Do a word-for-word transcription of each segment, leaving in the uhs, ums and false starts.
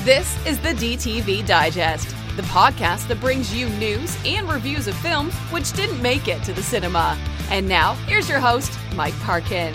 This is the D T V Digest, the podcast that brings you news and reviews of films which didn't make it to the cinema. And now, here's your host, Mike Parkin.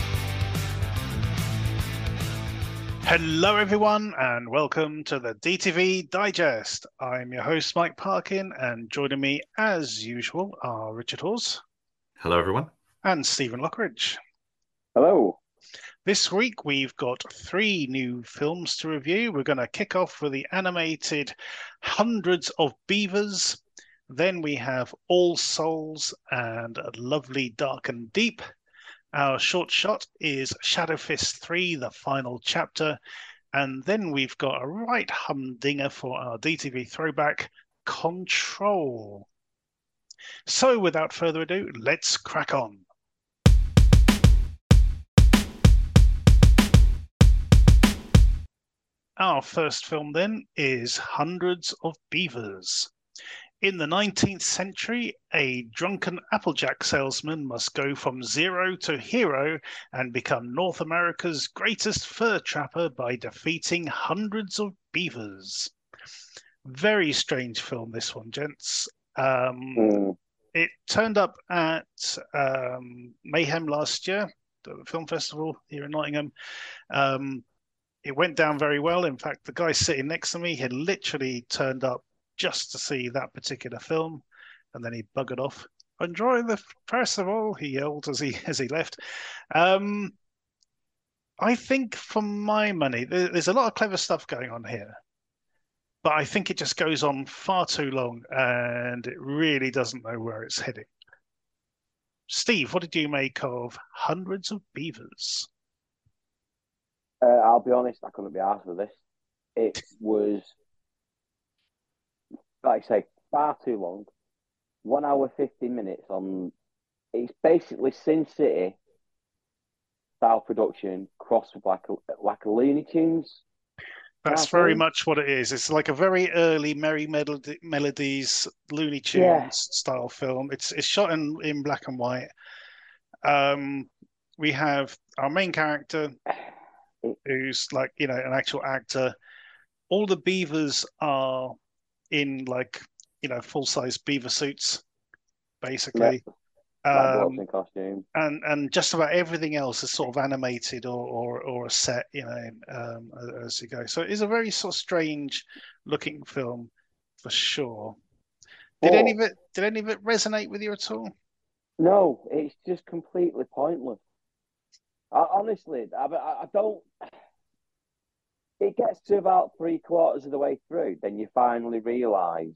Hello, everyone, and welcome to the D T V Digest. I'm your host, Mike Parkin, and joining me, as usual, are Richard Hawes. Hello, everyone. And Stephen Lockridge. Hello. This week, we've got three new films to review. We're going to kick off with the animated Hundreds of Beavers. Then we have All Souls and Lovely, Dark and Deep. Our short shot is Shadow Fist three, the final chapter. And then we've got a right humdinger for our D T V throwback, Control. So without further ado, let's crack on. Our first film then is Hundreds of Beavers. In the nineteenth century, a drunken Applejack salesman must go from zero to hero and become North America's greatest fur trapper by defeating hundreds of beavers. Very strange film, this one, gents. Um, Mm. It turned up at um, Mayhem last year, the film festival here in Nottingham. Um, it went down very well. In fact, the guy sitting next to me had literally turned up just to see that particular film, and then he buggered off. Enjoy the festival, he yelled as he as he left. Um, I think, for my money, there, there's a lot of clever stuff going on here, but I think it just goes on far too long, and it really doesn't know where it's heading. Steve, what did you make of Hundreds of Beavers? Uh, I'll be honest, I couldn't be arsed with this. It was, like I say, far too long. One hour, fifty minutes on. It's basically Sin City style production crossed with like a, like a Looney Tunes. That's cartoon. very much what it is. It's like a very early Merry Melody, Melodies, Looney Tunes Yeah. style film. It's it's shot in, in black and white. Um, we have our main character, who's like, you know, an actual actor. All the beavers are in like, you know, full size beaver suits, basically. Like Um, blokes in costume. and and just about everything else is sort of animated or or, or a set, you know, um, as you go. So it is a very sort of strange looking film, for sure. Did But- any of it did any of it resonate with you at all? No, it's just completely pointless. I, honestly, I, I I don't. It gets to about three quarters of the way through, then you finally realise,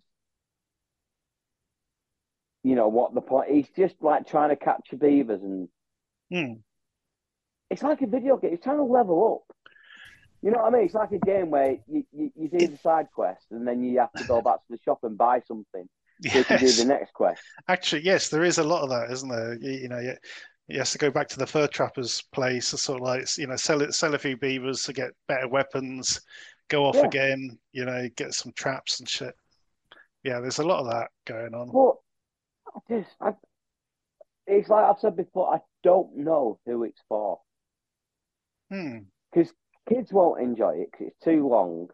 you know, what the point. He's just like trying to capture beavers, and Hmm. it's like a video game. He's trying to level up. You know what I mean? It's like a game where you, you, you do the side quest, and then you have to go back to the shop and buy something so you can do Yes. the next quest. Actually, yes, there is a lot of that, isn't there? You, you know, you, you have to go back to the fur trapper's place to sort of like, you know, sell it, sell a few beavers to get better weapons, go off Yeah. again, you know, get some traps and shit. Yeah, there's a lot of that going on. But I just, I, it's like I've said before, I don't know who it's for. Hmm. Because kids won't enjoy it because it's too long.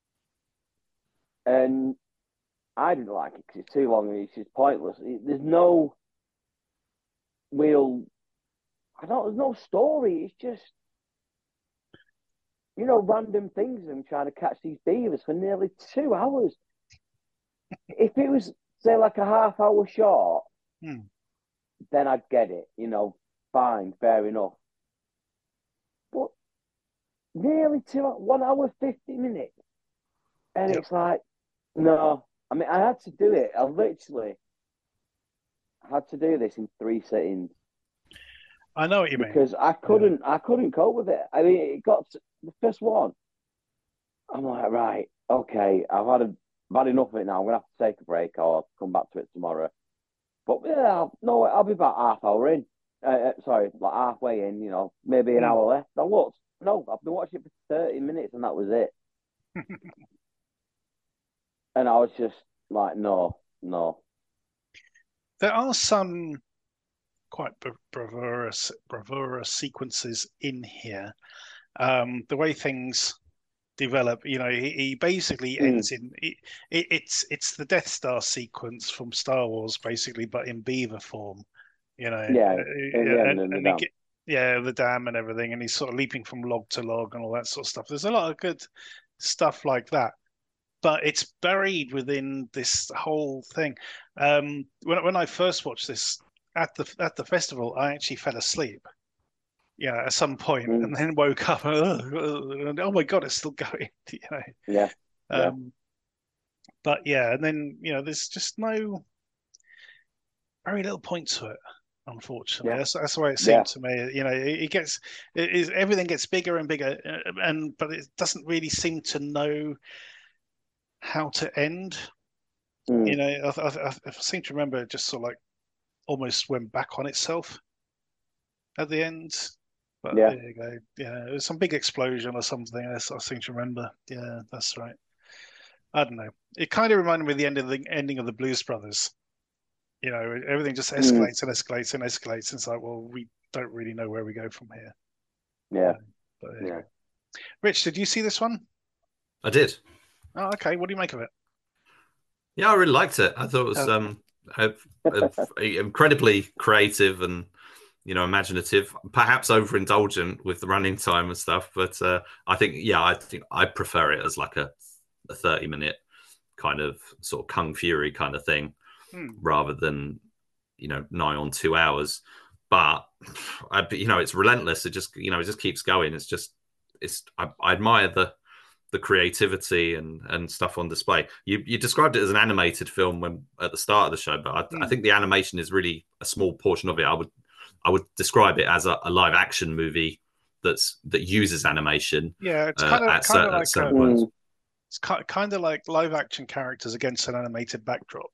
And I didn't like it because it's too long and it's just pointless. It, there's no real, I don't, there's no story. It's just, you know, random things of them trying to catch these beavers for nearly two hours. If it was, say, like a half hour short, Hmm. then I'd get it, you know, fine, fair enough. But nearly two, one hour, fifty minutes. And Yep. it's like, no. I mean, I had to do it. I literally had to do this in three sittings I know what you mean. because I couldn't, I couldn't cope with it. I mean, it got to the first one. I'm like, right, okay, I've had, a, I've had enough of it now. I'm gonna have to take a break or come back to it tomorrow. But yeah, I'll, no, I'll be about half hour in. Uh, uh, sorry, like halfway in. You know, maybe an Hmm. hour left. I looked. No, I've been watching it for thirty minutes, and that was it. And I was just like, no, no. There are some quite bra- bravura, bravura sequences in here. Um, the way things develop. You know, he, he basically Mm. ends in it, it, it's it's the Death Star sequence from Star Wars, basically, but in beaver form. You know, Yeah, uh, in the end, and, in the and he dam. get, yeah, the dam and everything, and he's sort of leaping from log to log and all that sort of stuff. There's a lot of good stuff like that, but it's buried within this whole thing. Um, when when I first watched this at the at the festival, I actually fell asleep. Yeah, at some point, Mm. and then woke up. And, oh my god, it's still going. You know. Yeah, yeah. Um, but yeah, and then you know, there's just no very little point to it. Unfortunately, Yeah. that's that's the way it Yeah. seemed to me. You know, it, it gets it is everything gets bigger and bigger, uh, and but it doesn't really seem to know how to end. Mm. You know, I, I, I seem to remember it just sort of like almost went back on itself at the end. But Yeah. there you go. Yeah, it was some big explosion or something. I, I seem to remember. Yeah, that's right. I don't know. It kind of reminded me of the end of the ending of the Blues Brothers. You know, everything just Mm. escalates and escalates and escalates. And it's like, well, we don't really know where we go from here. Yeah. But there you Yeah. go. Rich, did you see this one? I did. Oh, okay. What do you make of it? Yeah, I really liked it. I thought it was Oh. um a, a, a incredibly creative and you know imaginative, perhaps overindulgent with the running time and stuff. But uh, I think yeah, I think I prefer it as like a, a thirty minute kind of sort of Kung Fury kind of thing, Hmm. rather than you know nigh on two hours. But I, you know, it's relentless. It just you know it just keeps going. It's just it's I, I admire the the creativity and and stuff on display. You you described it as an animated film when at the start of the show, but I, Mm. I think the animation is really a small portion of it. I would I would describe it as a, a live action movie that's that uses animation. Yeah, it's uh, kind of at, kind cer- of like at certain a, points. Mm. it's ki- kind of like live action characters against an animated backdrop.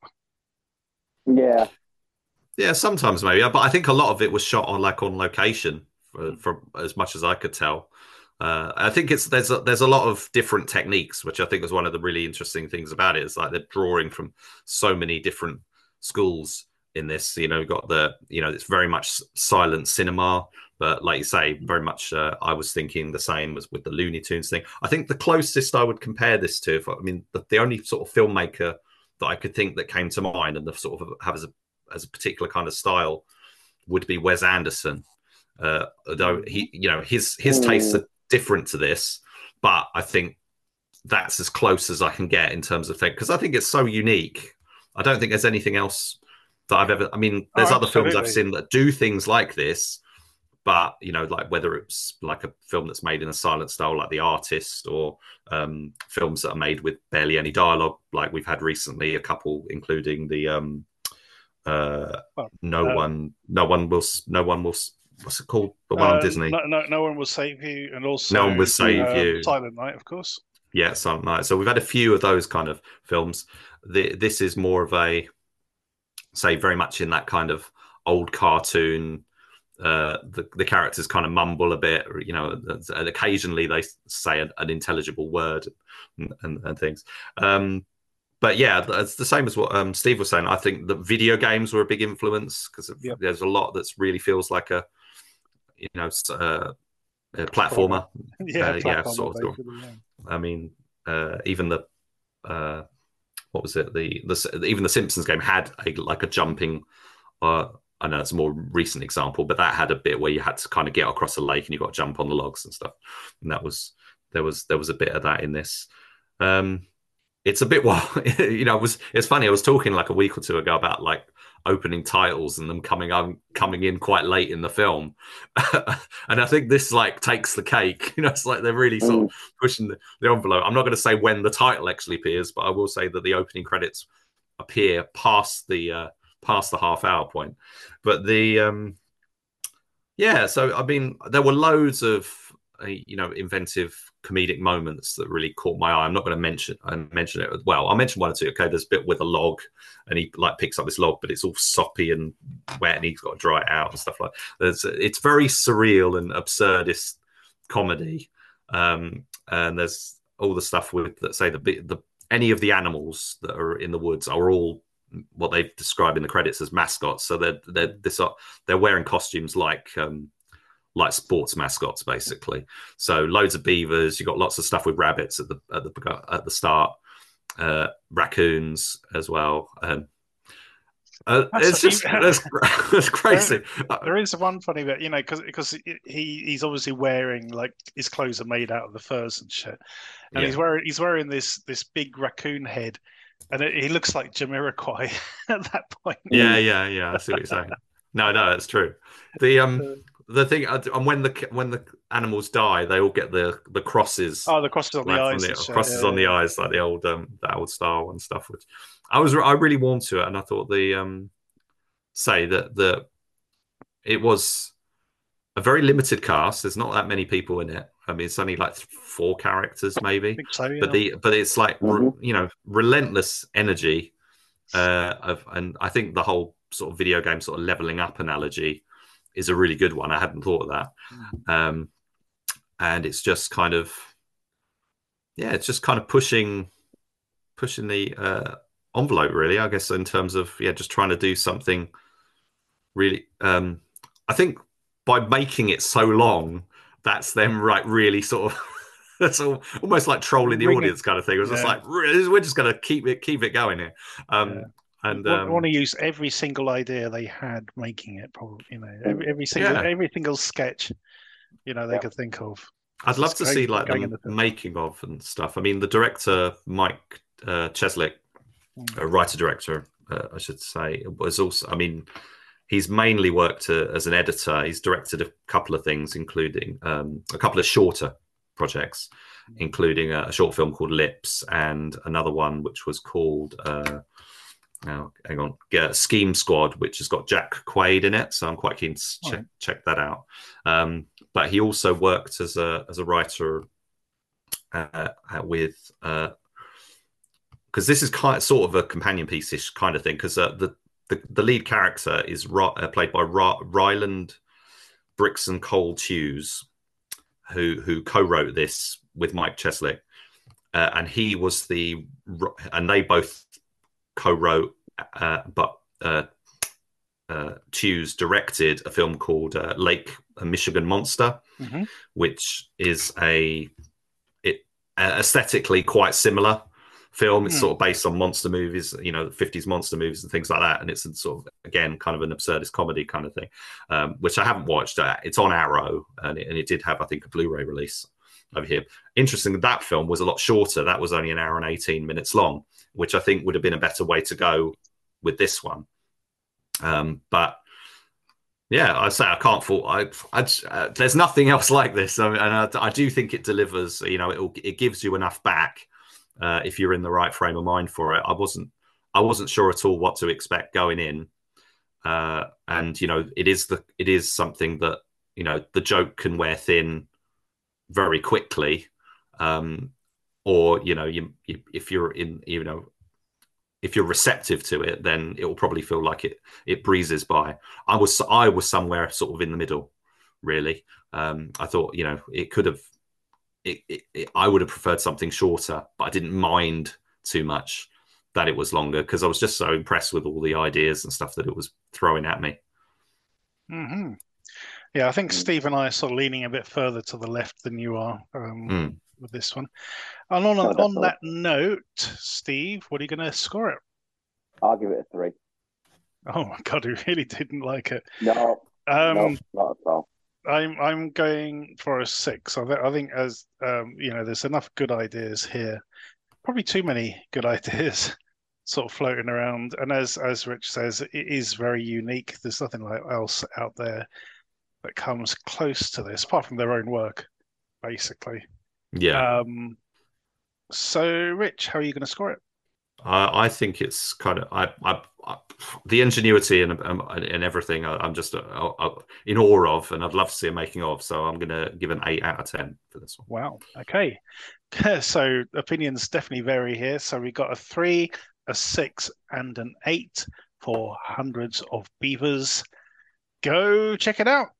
Yeah. Yeah, sometimes maybe, but I think a lot of it was shot on like on location, for, for as much as I could tell. Uh, I think it's there's a, there's a lot of different techniques, which I think was one of the really interesting things about it. It's like they're drawing from so many different schools in this. You know, you've got the you know it's very much silent cinema, but like you say, very much. Uh, I was thinking the same as with the Looney Tunes thing. I think the closest I would compare this to, if I, I mean, the, the only sort of filmmaker that I could think that came to mind and the sort of have as a as a particular kind of style would be Wes Anderson. Uh, although he, you know, his his Mm. tastes are different to this, but I think that's as close as I can get in terms of thing because I think it's so unique. I don't think there's anything else that I've ever. I mean, there's Oh, other films I've absolutely. seen that do things like this, but you know, like whether it's like a film that's made in a silent style, like The Artist, or um, films that are made with barely any dialogue, like we've had recently, a couple, including the um, uh, Well, no uh, one, no one will, no one will. What's it called? The one on Uh, Disney. no, no, no one will save you, and also No one will save um, you. Silent Night, of course. Yeah, Silent Night. So we've had a few of those kind of films. The, this is more of a, say, very much in that kind of old cartoon. Uh, the the characters kind of mumble a bit, you know, and occasionally they say an, an intelligible word and, and, and things. Um, but yeah, it's the same as what um, Steve was saying. I think that video games were a big influence because Yep. there's a lot that's really feels like a, you know, uh, a platformer. Yeah, Uh, yeah, platformer, sort of. basically, yeah. I mean, uh, even the uh, what was it? The the even the Simpsons game had a like a jumping. Uh, I know it's a more recent example, but that had a bit where you had to kind of get across a lake and you got to jump on the logs and stuff. And that was there was there was a bit of that in this. Um, it's a bit well, you know. It was it's funny. I was talking like a week or two ago about like opening titles and them coming on coming in quite late in the film, and I think this like takes the cake. You know, it's like they're really sort of pushing the, the envelope. I'm not going to say when the title actually appears, but I will say that the opening credits appear past the uh, past the half hour point. But the um, yeah, so I mean, there were loads of uh, you know inventive comedic moments that really caught my eye. I'm not going to mention I mention it. Well, I'll mention one or two. Okay, there's a bit with a log, and he like picks up this log, but it's all soppy and wet, and he's got to dry it out and stuff like. There's it's very surreal and absurdist comedy, um, and there's all the stuff with that say the the any of the animals that are in the woods are all what they've described in the credits as mascots. So they're they're this they're wearing costumes like um, like sports mascots, basically. So loads of beavers. You got lots of stuff with rabbits at the at the at the start, uh, raccoons as well. Um, uh, it's just that's, that's crazy. There, there is one funny bit, you know, because because he he's obviously wearing like his clothes are made out of the furs and shit, and yeah. he's wearing he's wearing this this big raccoon head, and it, he looks like Jamiroquai at that point. Yeah, yeah, yeah. I see what you're saying. No, no, it's true. The um the thing and when the when the animals die, they all get the the crosses. Oh, the crosses on like, the eyes. The, crosses yeah, on yeah. the eyes, like the old um the old style and stuff. Which I was I really warmed to it, and I thought the um say that the it was a very limited cast. There's not that many people in it. I mean, it's only like four characters, maybe. I think so, yeah. But the but it's like mm-hmm. you know relentless energy, uh, of and I think the whole sort of video game sort of leveling up analogy is a really good one. I hadn't thought of that, mm-hmm. um, and it's just kind of yeah, it's just kind of pushing pushing the uh, envelope, really. I guess in terms of yeah, just trying to do something really. Um, I think. By making it so long, that's them right really sort of that's all, almost like trolling the Ring audience it. kind of thing. It was yeah. just like we're just going to keep it keep it going here. Um, yeah. And I um, want to use every single idea they had making it. Probably, you know, every, every single yeah. every single sketch, you know, they yeah. could think of. I'd love to going, see like the, the making of and stuff. I mean, the director Mike uh, Cheslick, mm. a writer director, uh, I should say, was also. I mean. He's mainly worked uh, as an editor. He's directed a couple of things, including um, a couple of shorter projects, including a, a short film called Lips and another one which was called, uh, oh, hang on, yeah, Scheme Squad, which has got Jack Quaid in it. So I'm quite keen to check, right. check that out. Um, but he also worked as a as a writer uh, with. Uh, because this is kind of, sort of a companion piece-ish kind of thing. Because uh, the The, the lead character is uh, played by Ra- Ryland Brixton Cole Hughes, who who co-wrote this with Mike Cheslick, uh, and he was the and they both co-wrote, uh, but uh, uh, Hughes directed a film called uh, Lake Michigan Monster, mm-hmm. which is a it uh, aesthetically quite similar. Film. It's mm. sort of based on monster movies, you know, fifties monster movies and things like that. And it's a sort of, again, kind of an absurdist comedy kind of thing, um, which I haven't watched. Uh, it's on Arrow, and it, and it did have, I think, a Blu-ray release over here. Interesting, that film was a lot shorter. That was only an hour and eighteen minutes long, which I think would have been a better way to go with this one. Um, but yeah, I say I can't fault. I, I uh, there's nothing else like this, I mean, and I, I do think it delivers. You know, it it gives you enough back. Uh, if you're in the right frame of mind for it. I wasn't I wasn't sure at all what to expect going in. Uh, and, you know, it is the it is something that, you know, the joke can wear thin very quickly. Um, or, you know, you, you if you're in, you know, if you're receptive to it, then it will probably feel like it it breezes by. I was I was somewhere sort of in the middle, really. Um, I thought, you know, it could have It, it, it, I would have preferred something shorter, but I didn't mind too much that it was longer because I was just so impressed with all the ideas and stuff that it was throwing at me. Mm-hmm. Yeah, I think Steve and I are sort of leaning a bit further to the left than you are um, mm. with this one. And on, oh, on that note, Steve, what are you going to score it? I'll give it a three. Oh my God, he really didn't like it. No, um, no, not at all. I'm I'm going for a six. I, th- I think as um, you know, there's enough good ideas here. Probably too many good ideas, sort of floating around. And as as Rich says, it is very unique. There's nothing like else out there that comes close to this, apart from their own work, basically. Yeah. Um. So, Rich, how are you going to score it? Uh, I think it's kind of I, I, I the ingenuity and um, and everything. I, I'm just uh, uh, in awe of, and I'd love to see a making of. So I'm going to give an eight out of ten for this one. Wow. Okay. So opinions definitely vary here. So we got a three, a six, and an eight for Hundreds of Beavers. Go check it out.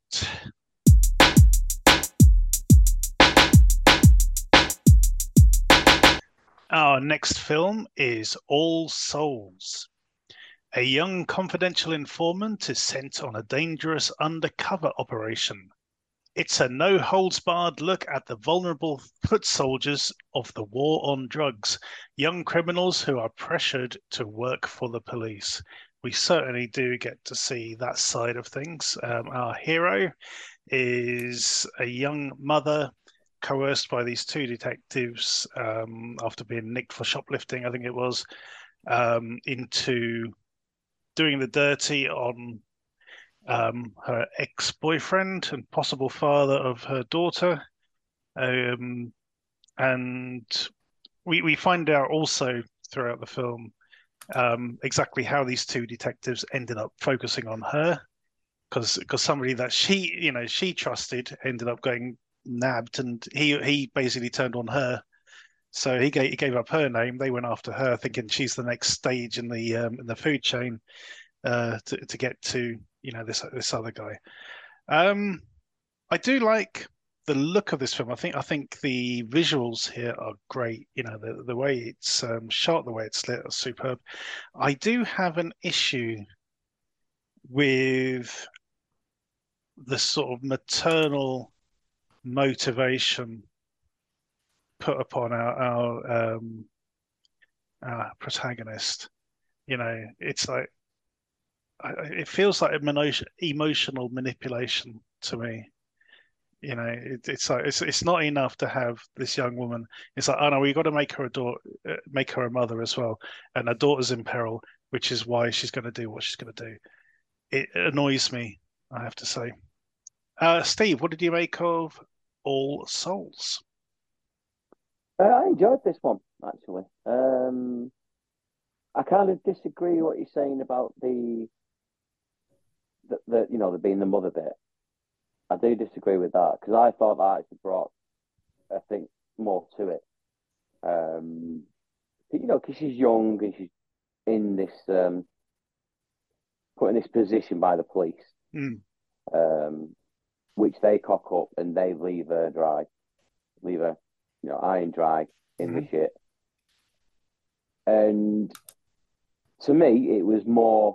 Our next film is All Souls. A young confidential informant is sent on a dangerous undercover operation. It's a no-holds-barred look at the vulnerable foot soldiers of the war on drugs, young criminals who are pressured to work for the police. We certainly do get to see that side of things. Um, our hero is a young mother coerced by these two detectives um, after being nicked for shoplifting, I think it was, um, into doing the dirty on um, her ex-boyfriend and possible father of her daughter. Um, and we we find out also throughout the film um, exactly how these two detectives ended up focusing on her, because because somebody that she you know she trusted ended up going nabbed, and he he basically turned on her. So he gave he gave up her name. They went after her, thinking she's the next stage in the um, in the food chain uh, to to get to you know this this other guy. Um, I do like the look of this film. I think I think the visuals here are great. You know, the the way it's um, shot, the way it's lit, are superb. I do have an issue with the sort of maternal motivation put upon our our, um, our protagonist. You know, it's like it feels like emotion, emotional manipulation to me. You know, it, it's like it's it's not enough to have this young woman. It's like, oh no, we got to make her a daughter, make her a mother as well, and her daughter's in peril, which is why she's going to do what she's going to do. It annoys me, I have to say. Uh, Steve, what did you make of All Souls? Uh, I enjoyed this one actually. Um, I kind of disagree with what you're saying about the, the, the you know, the being the mother bit. I do disagree with that because I thought that actually brought, I think, more to it. Um, you know, because she's young and she's in this, um, put in this position by the police, Mm. um, which they cock up and they leave her dry, leave her, you know, high and dry in Mhm. the shit. And to me, it was more,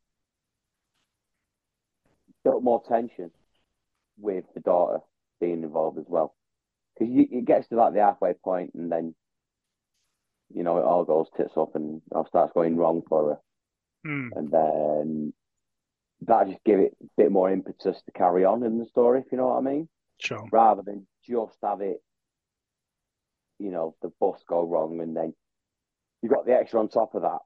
built more tension with the daughter being involved as well. Because it gets to like the halfway point and then, you know, it all goes tits up and it all starts going wrong for her. Mm. And then that just give it a bit more impetus to carry on in the story, if you know what I mean. Sure. Rather than just have it, you know, the bus go wrong and then you got the extra on top of that.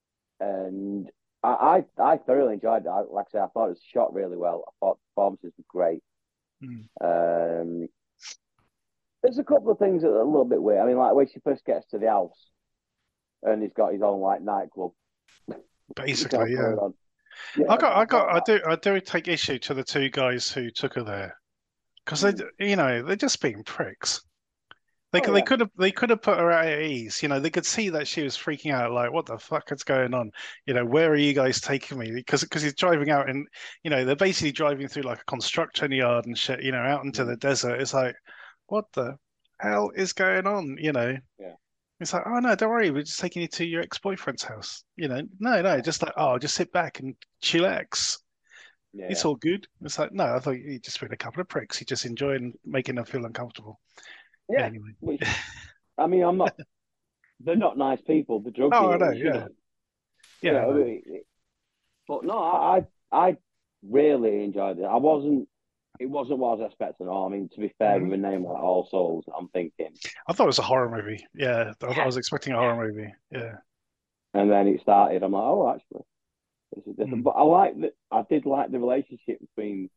And I, I, I thoroughly enjoyed it. I, like I said, I thought it was shot really well. I thought the performances were great. Mm. Um, there's a couple of things that are a little bit weird. I mean, like when she first gets to the house and he's got his own like nightclub. Basically, yeah. yeah. I got, I got, I that. do, I do take issue to the two guys who took her there, because they, Mm. you know, they're just being pricks. They Oh, could, they yeah. could have, they could have put her at ease. You know, they could see that she was freaking out, like, what the fuck is going on? You know, where are you guys taking me? Because, because he's driving out, and you know, they're basically driving through like a construction yard and shit. You know, out into Mm. the desert. It's like, what the hell is going on? You know. Yeah. It's like, oh no, don't worry, we're just taking you to your ex-boyfriend's house. You know, no, no, just like, oh, just sit back and chillax. Yeah. It's all good. It's like, no, I thought you just been a couple of pricks. You just enjoying making them feel uncomfortable. Yeah. Anyway. Which, I mean, I'm not. They're not nice people. The drug Oh, I dealers, know, you yeah. know. Yeah, You I know, know. it- it- but no, I, I, I really enjoyed it. I wasn't. It wasn't what I was expecting. I mean, to be fair, Mhm. with a name like All Souls, I'm thinking. I thought it was a horror movie. Yeah, I thought I was expecting a horror movie. Yeah. And then it started. I'm like, oh, actually, this is different. Mm. But I like that. I did like the relationship between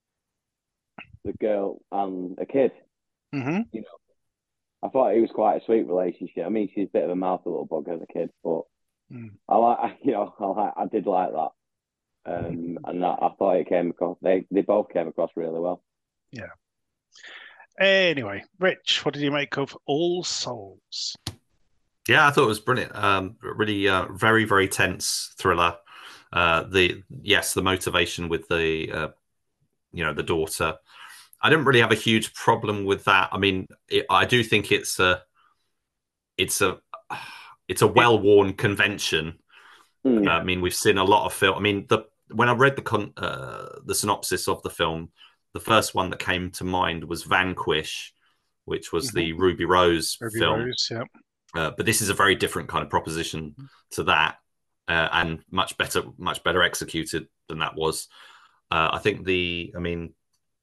the girl and a kid. hmm You know, I thought it was quite a sweet relationship. I mean, she's a bit of a mouthy little bug as a kid, but Mm. I like, you know, I like, I did like that. Um, and that, I thought it came across. They they both came across really well. Yeah. Anyway, Rich, what did you make of All Souls? Yeah, I thought it was brilliant. Um, really, uh, very, very tense thriller. Uh, the yes, the motivation with the, uh, you know, the daughter. I didn't really have a huge problem with that. I mean, it, I do think it's a, it's a, it's a well-worn convention. Mm. Uh, I mean, we've seen a lot of film. I mean, the when I read the con, uh, the synopsis of the film, the first one that came to mind was Vanquish, which was mm-hmm. the Ruby Rose Ruby film. Rose, yeah. Uh, but this is a very different kind of proposition to that, uh, and much better, much better executed than that was. Uh, I think the, I mean,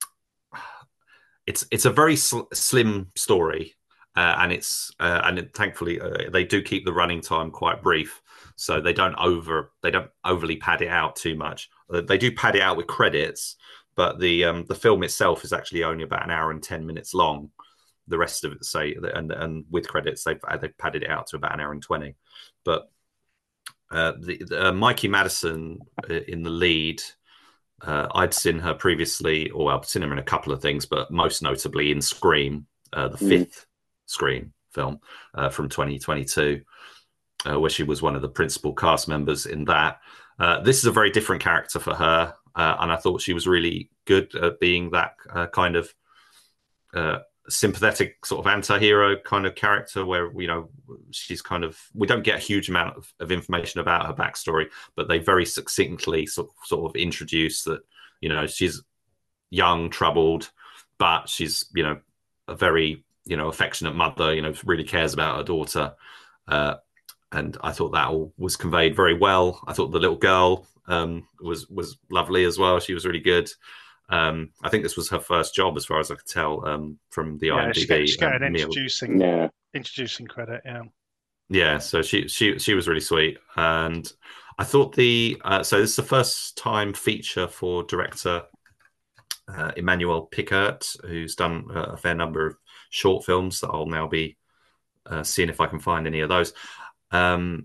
it's it's a very sl- slim story, uh, and it's uh, and it, thankfully uh, they do keep the running time quite brief, so they don't over they don't overly pad it out too much. Uh, they do pad it out with credits, but the um, the film itself is actually only about an hour and ten minutes long. The rest of it, say, and and with credits, they've they've padded it out to about an hour and twenty. But uh, the, the uh, Mikey Madison in the lead, uh, I'd seen her previously, or I've seen her in a couple of things, but most notably in Scream, uh, the mm. fifth Scream film uh, from twenty twenty-two, uh, where she was one of the principal cast members in that. Uh, this is a very different character for her, uh, and I thought she was really good at being that uh, kind of uh, sympathetic sort of anti-hero kind of character, where, you know, she's kind of, we don't get a huge amount of, of information about her backstory, but they very succinctly sort, sort of introduce that, you know, she's young, troubled, but she's, you know, a very, you know, affectionate mother, you know, really cares about her daughter. Uh, and I thought that all was conveyed very well. I thought the little girl um, was was lovely as well. She was really good. Um, I think this was her first job, as far as I could tell, um, from the yeah, IMDb. She got, she got um, an introducing, yeah. introducing credit, yeah. Yeah, so she she she was really sweet, and I thought the uh, so this is the first time feature for director uh, Emmanuel Pickert, who's done a fair number of short films that I'll now be uh, seeing if I can find any of those. Um,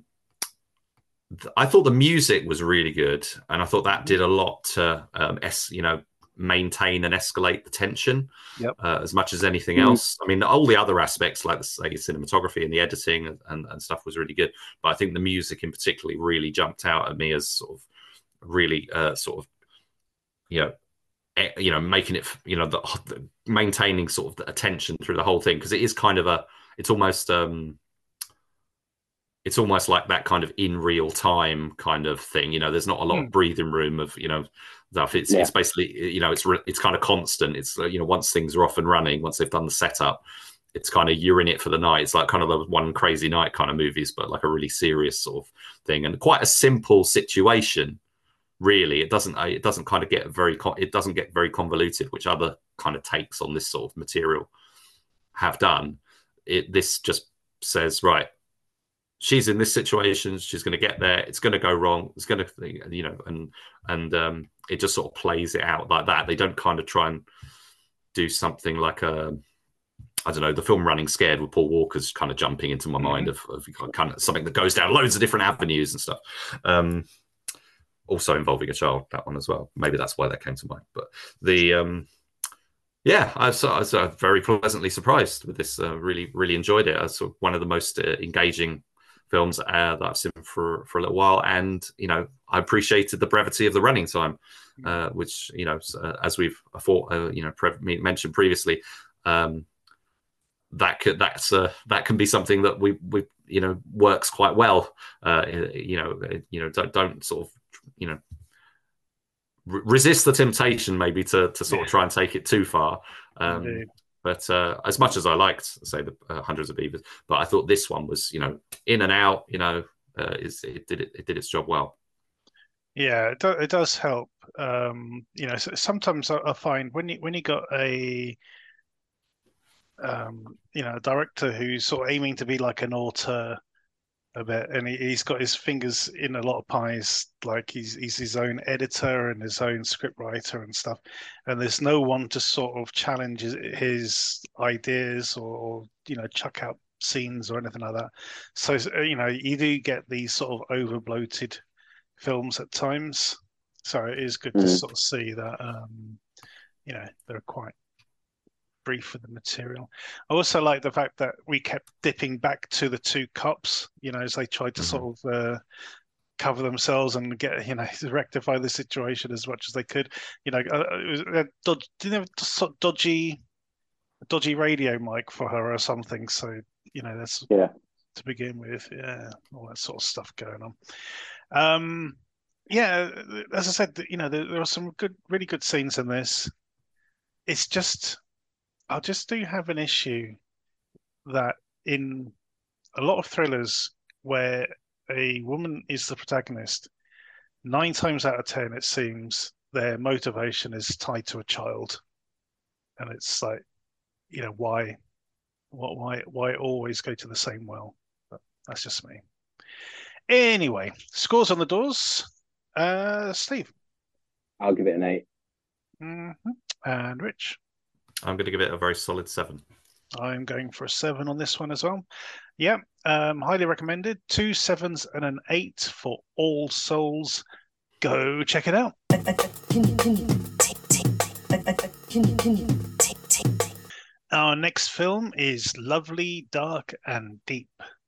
I thought the music was really good, and I thought that did a lot to, um, es- you know, maintain and escalate the tension yep. uh, as much as anything mm. else. I mean, all the other aspects, like the say, cinematography and the editing and, and, and stuff, was really good. But I think the music in particular really jumped out at me as sort of really uh, sort of, you know, eh, you know, making it, you know, the, the maintaining sort of the attention through the whole thing, because it is kind of a, it's almost. Um, It's almost like that kind of in real time kind of thing. You know, there's not a lot mm. of breathing room of, you know, stuff. It's, yeah. it's basically, you know, it's re- it's kind of constant. It's, you know, once things are off and running, once they've done the setup, it's kind of, you're in it for the night. It's like kind of the One Crazy Night kind of movies, but like a really serious sort of thing, and quite a simple situation. Really, it doesn't it doesn't kind of get very it doesn't get very convoluted, which other kind of takes on this sort of material have done. It this just says, right, she's in this situation, she's going to get there, it's going to go wrong, it's going to, you know, and and um, it just sort of plays it out like that. They don't kind of try and do something like a, I don't know, the film Running Scared with Paul Walker's kind of jumping into my mm-hmm. mind of, of kind of something that goes down loads of different avenues and stuff. Um, also involving a child, that one as well. Maybe that's why that came to mind. But the, um, yeah, I was, I was uh, very pleasantly surprised with this. Uh, really, really enjoyed it. I was one of the most uh, engaging films uh, that I've seen for, for a little while. And, you know, I appreciated the brevity of the running time, uh, which, you know, uh, as we've thought, uh, you know, pre- mentioned previously, um, that could, that's, uh, that can be something that we, we, you know, works quite well. Uh, you know, you know, don't, don't sort of, you know, re- resist the temptation maybe to, to sort of try and take it too far. Um, But uh, as much as I liked, say, the uh, Hundreds of Beavers, but I thought this one was, you know, in and out. You know, uh, is it did it, it did its job well. Yeah, it, do, it does help. Um, you know, so sometimes I, I find when you when you got a, um, you know, a director who's sort of aiming to be like an auteur a bit, and he, he's got his fingers in a lot of pies. Like he's he's his own editor and his own script writer and stuff, and there's no one to sort of challenge his, his ideas or, or you know chuck out scenes or anything like that. So you know you do get these sort of over bloated films at times. So it is good mm. to sort of see that um, you know they're quite brief with the material. I also like the fact that we kept dipping back to the two cops, you know, as they tried to mm-hmm. sort of uh, cover themselves and get, you know, rectify the situation as much as they could. You know, uh, it was, uh, did they have a dodgy, dodgy radio mic for her or something? So, you know, that's yeah. to begin with, yeah, all that sort of stuff going on. Um, yeah, as I said, you know, there, there are some good, really good scenes in this. it's just, I just do have an issue that in a lot of thrillers where a woman is the protagonist, nine times out of ten, it seems their motivation is tied to a child, and it's like, you know, why, what, why, why always go to the same well? But that's just me. Anyway, scores on the doors. Uh, Steve. I'll give it an eight. Mm-hmm. And Rich. I'm going to give it a very solid seven. I'm going for a seven on this one as well. Yeah, um, highly recommended. Two sevens and an eight for All Souls. Go check it out. Our next film is Lovely, Dark and Deep.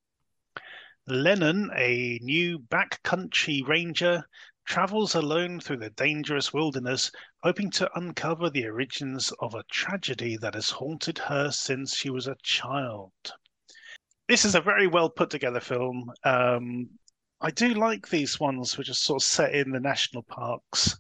Lennon, a new backcountry ranger, travels alone through the dangerous wilderness, hoping to uncover the origins of a tragedy that has haunted her since she was a child. This is a very well put together film. Um, I do like these ones which are sort of set in the national parks.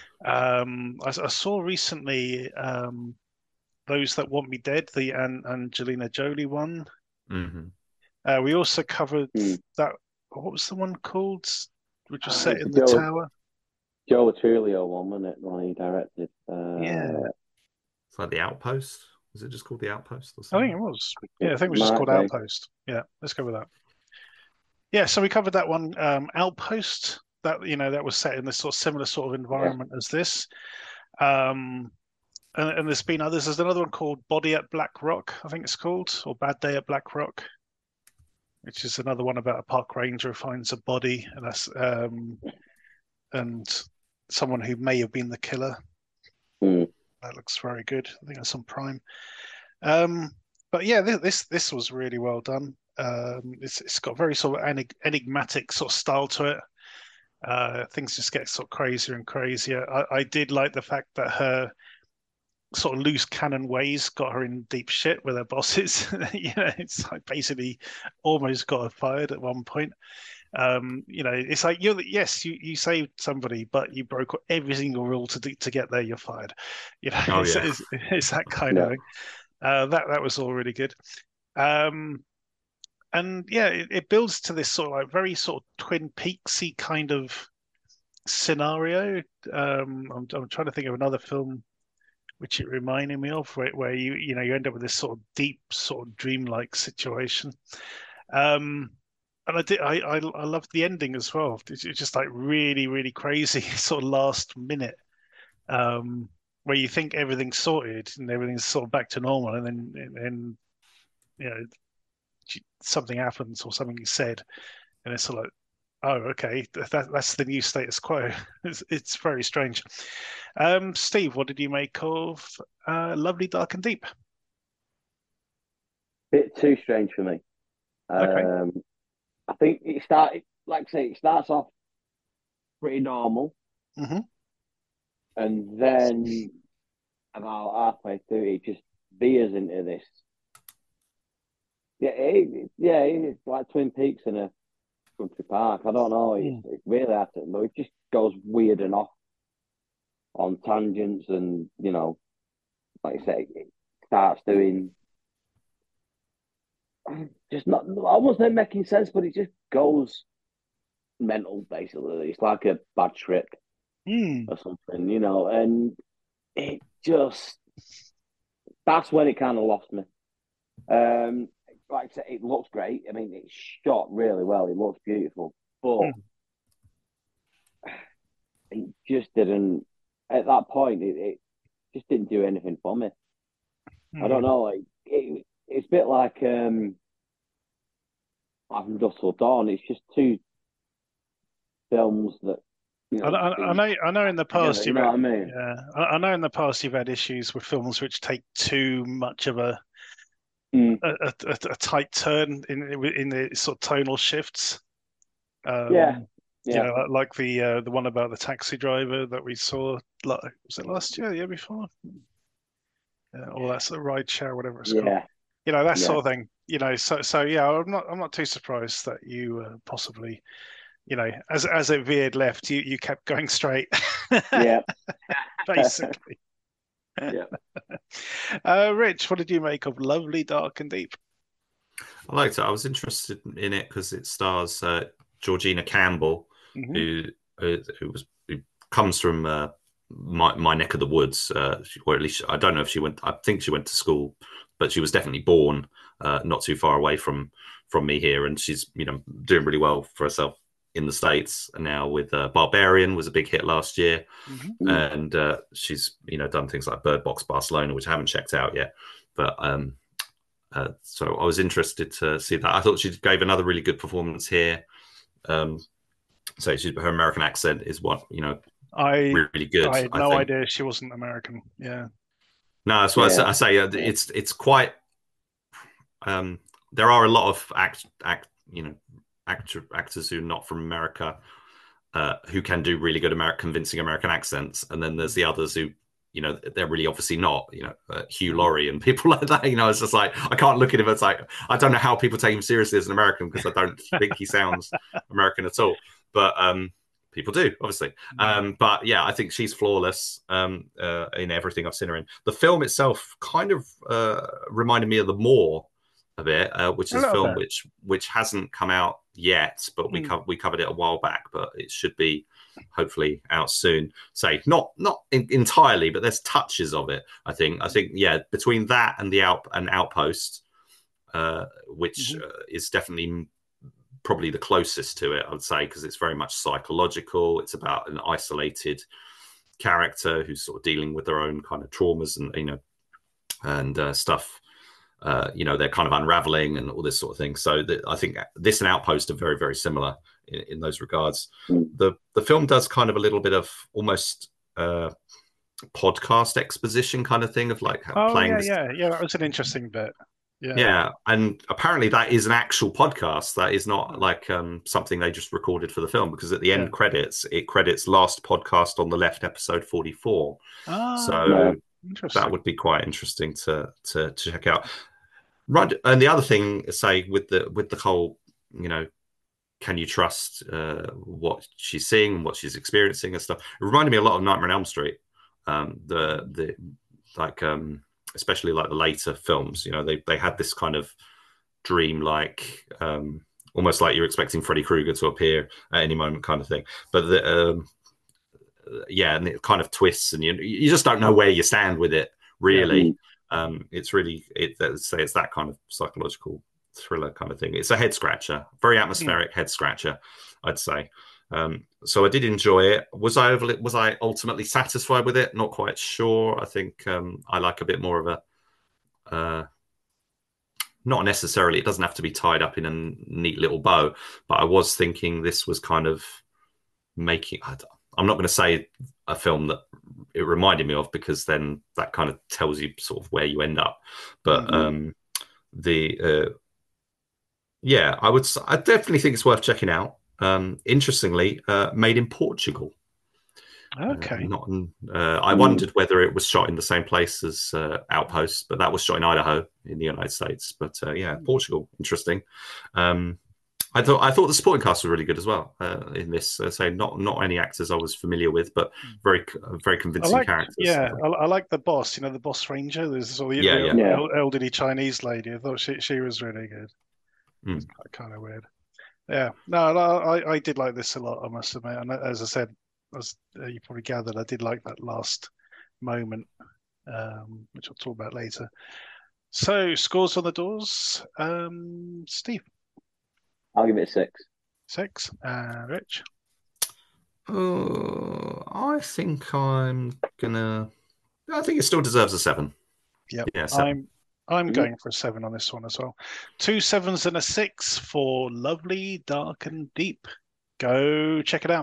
Um, I, I saw recently um, Those That Want Me Dead, the An- Angelina Jolie one. Mm-hmm. Uh, we also covered Mm. that. What was the one called? Which was Uh, set it's in the Joe- tower. Joe Trulio one, wasn't it? One he directed. Uh, Yeah. It's like The Outpost. Was it just called The Outpost? Or I something? think it was. Yeah, I think it was just Might called be. Outpost. Yeah, let's go with that. Yeah, so we covered that one, um, Outpost. That you know that was set in this sort of similar sort of environment as this. Um, and, and there's been others. There's another one called Body at Black Rock, I think it's called, or Bad Day at Black Rock, which is another one about a park ranger who finds a body, and that's um, and someone who may have been the killer. Mm. That looks very good. I think that's on Prime. Um, but yeah, this, this this was really well done. Um, it's it's got very sort of enig- enigmatic sort of style to it. Uh, things just get sort of crazier and crazier. I, I did like the fact that her sort of loose cannon ways got her in deep shit with her bosses. You know, it's like basically almost got her fired at one point. Um, you know, it's like you're yes, you, you saved somebody, but you broke every single rule to do, to get there. You're fired. You know, Oh, it's, yeah. it's, it's that kind Yeah. of thing. Uh, that that was all really good. Um, and yeah, it, it builds to this sort of like very sort of Twin Peaksy kind of scenario. Um, I'm, I'm trying to think of another film which it reminded me of, where, where you you know you end up with this sort of deep, sort of dreamlike situation. Um, and I did I, I I loved the ending as well. It's just like really really crazy, sort of last minute, um, where you think everything's sorted and everything's sort of back to normal, and then and, and you know something happens or something is said, and it's sort of like, oh, okay, that, that's the new status quo. It's, it's very strange. Um, Steve, what did you make of uh, Lovely, Dark and Deep? Bit too strange for me. Okay. Um, I think it started, like I say, it starts off pretty normal, Mhm. and then about halfway through, it just veers into this. Yeah, it, yeah, it's like Twin Peaks in a country park. I don't know. It's, Mm. it's really hard to know. It just goes weird and off on tangents, and you know, like I say, it starts doing just not almost not making sense, but it just goes mental. Basically, it's like a bad trip Mm. or something, you know, and it just that's when it kind of lost me. Um, like I said, it looks great. I mean, it's shot really well. It looks beautiful, but Mm. it just didn't. At that point, it, it just didn't do anything for me. I don't Mm. know. Like it, it's a bit like um, like from Dusk Till Dawn. It's just two films that you I, know. I, I know. I know. In the past, together, you you've know had, what I mean? yeah, I, I know in the past you've had issues with films which take too much of a Mm. a, a, a tight turn in in the sort of tonal shifts. Um, Yeah, You yeah, know, like the uh, the one about the taxi driver that we saw. Like, was it last year? The year before? Yeah, or that's the ride share, whatever it's called. yeah. You know, that Yeah. sort of thing. You know, so so yeah, I'm not I'm not too surprised that you uh, possibly, you know, as as it veered left, you you kept going straight. Yeah. Basically. Yeah. Uh, Rich, what did you make of Lovely, Dark and Deep? I liked it. I was interested in it because it stars uh, Georgina Campbell, Mhm. who who, who was who comes from uh, my my neck of the woods, uh, or at least I don't know if she went. I think she went to school, but she was definitely born uh, not too far away from from me here, and she's you know doing really well for herself in the States. And now with uh, Barbarian was a big hit last year, Mhm. and uh, she's you know done things like Bird Box Barcelona, which I haven't checked out yet, but. um Uh, so I was interested to see that. I thought she gave another really good performance here. Um, so she, her American accent is what you know, I really good. I had I no think. idea she wasn't American. Yeah. No, that's what I say. Yeah. I say uh, it's it's quite. Um, there are a lot of act act you know actor, actors who are not from America uh, who can do really good American convincing American accents, and then there's the others who. You know, they're really obviously not, you know, uh, Hugh Laurie and people like that. You know, it's just like, I can't look at him. It's like, I don't know how people take him seriously as an American because I don't think he sounds American at all. But um, people do, obviously. Um, but yeah, I think she's flawless um, uh, in everything I've seen her in. The film itself kind of uh, reminded me of The Moor a bit, uh, which A is a little film bit. which which hasn't come out yet, but we Mm. co- we covered it a while back, but it should be hopefully out soon. Say not not in, entirely, but there's touches of it. I think. I think yeah, between that and the out and Outpost, uh, which Mhm. uh, is definitely probably the closest to it, I would say, because it's very much psychological. It's about an isolated character who's sort of dealing with their own kind of traumas and you know and uh, stuff. Uh, you know, they're kind of unraveling and all this sort of thing. So the, I think this and Outpost are very, very similar in, in those regards. Mm. The the film does kind of a little bit of almost uh, podcast exposition kind of thing of like Oh playing yeah, this. yeah, yeah. That was an interesting bit. Yeah. Yeah, and apparently that is an actual podcast. That is not Oh. like um, something they just recorded for the film because at the end Yeah. credits, it credits last podcast on the left, episode forty-four. Ah, So Yeah. interesting. that would be quite interesting to to, to check out. Right, and the other thing, say with the with the whole, you know, can you trust uh, what she's seeing, what she's experiencing, and stuff? It reminded me a lot of Nightmare on Elm Street. Um, the the like, um, especially like the later films. You know, they they had this kind of dream-like, um, almost like you're expecting Freddy Krueger to appear at any moment, kind of thing. But the, um, yeah, and it kind of twists, and you you just don't know where you stand with it, really. Yeah. Um, it's really it say it's that kind of psychological thriller kind of thing. It's a head scratcher, very atmospheric head scratcher, I'd say. Um, so I did enjoy it. Was I overly, was I ultimately satisfied with it? Not quite sure. I think um, I like a bit more of a uh, not necessarily. It doesn't have to be tied up in a neat little bow, but I was thinking this was kind of making. I'm not going to say a film that it reminded me of because then that kind of tells you sort of where you end up. But Mhm. um, the uh, yeah, I would. I definitely think it's worth checking out. Um, interestingly, uh, made in Portugal. Okay. Uh, not. In, uh, I Mm. wondered whether it was shot in the same place as uh, Outpost, but that was shot in Idaho in the United States. But uh, yeah, Portugal, interesting. Um, I thought I thought the supporting cast was really good as well uh, in this. Uh, so not not any actors I was familiar with, but very very I convincing like, characters. yeah, I, I like the boss. You know, the boss ranger. There's sort of the, Yeah, the yeah. Yeah. el- elderly Chinese lady. I thought she she was really good. Mm. It's kind of weird. Yeah, no, no, I I did like this a lot. I must admit, and as I said, as uh, you probably gathered, I did like that last moment, um, which I'll talk about later. So, scores on the doors. Um, Steve, I'll give it a six. six. Uh, Rich, Uh, I think I'm gonna. I think it still deserves a seven. yep. Yeah, seven. I'm I'm Mhm. going for a seven on this one as well. Two sevens and a six for Lovely, Dark and Deep. Go check it out.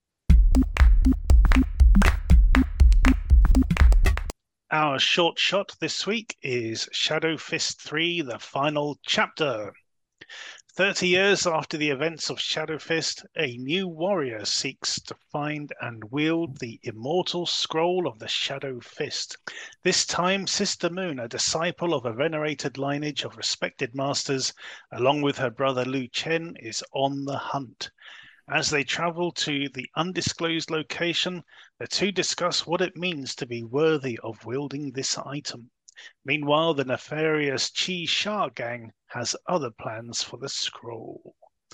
Our short shot this week is Shadow Fist three, the final chapter. Thirty years after the events of Shadow Fist, a new warrior seeks to find and wield the immortal scroll of the Shadow Fist. This time, Sister Moon, a disciple of a venerated lineage of respected masters, along with her brother Lu Chen, is on the hunt. As they travel to the undisclosed location, the two discuss what it means to be worthy of wielding this item. Meanwhile, the nefarious Chi Sha gang has other plans for the scroll.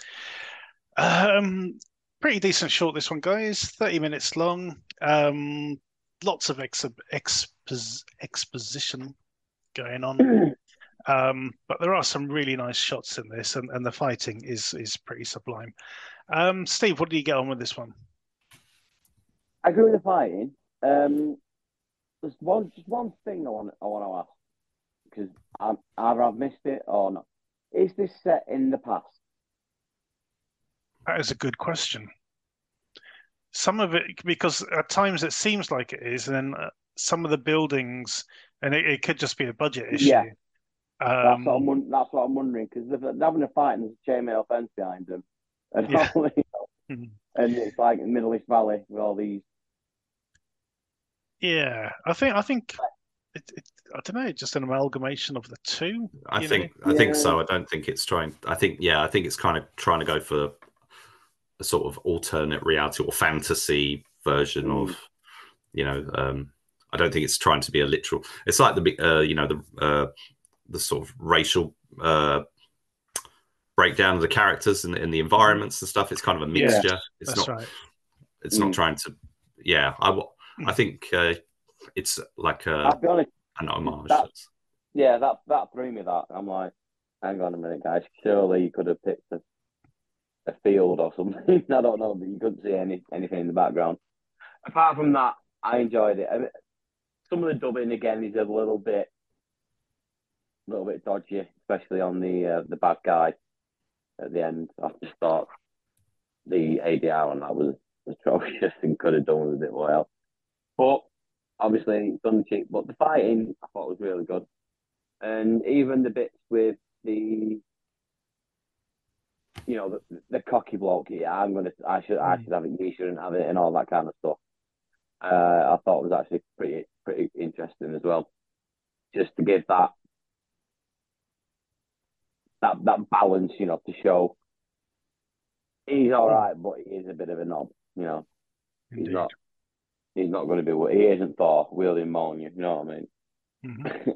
Um, pretty decent short, this one, guys. thirty minutes long. Um, lots of ex- expos- exposition going on. Um, but there are some really nice shots in this, and, and the fighting is is pretty sublime. Um, Steve, what do you get on with this one? I agree with the fighting. Um, there's one just one thing I want I want to ask, because either I've missed it or not. Is this set in the past? That is a good question. Some of it, because at times it seems like it is, and then uh, some of the buildings, and it, it could just be a budget issue. Yeah. Um, that's what I'm. That's what I'm wondering, because they're, they're having a fight and there's a chainmail fence behind them, and Yeah. all, you know, Mhm. and it's like in Middle East Valley with all these. Yeah, I think I think it, it, I don't know, just an amalgamation of the two. I you think know? I think Yeah. so. I don't think it's trying. I think yeah. I think it's kind of trying to go for a sort of alternate reality or fantasy version Mm. of, you know. Um, I don't think it's trying to be a literal. It's like the uh, you know the uh, the sort of racial uh, breakdown of the characters and, and the environments and stuff. It's kind of a Yeah, mixture. it's That's not. right. It's Mm. not trying to. Yeah, I w- I think uh, it's like a, I'll be honest. an homage. That- Yeah, that that threw me. That I'm like, hang on a minute, guys. Surely you could have picked a, a field or something. I don't know, but you couldn't see any anything in the background. Apart from that, I enjoyed it. I mean, some of the dubbing again is a little bit, a little bit dodgy, especially on the uh, the bad guy at the end. I just thought the A D R on that was atrocious and could have done with a bit more help. But obviously, it's done cheap. But the fighting I thought was really good, and even the bits with the, you know, the, the cocky bloke. Yeah, I'm gonna. I should. I should have it. You shouldn't have it, and all that kind of stuff. Uh, I thought was actually pretty pretty interesting as well, just to give that that that balance, you know, to show he's all right, but he is a bit of a knob, you know. Indeed. He's not. He's not going to be. He isn't Thor wielding Mjolnir. You know what I mean? Mhm.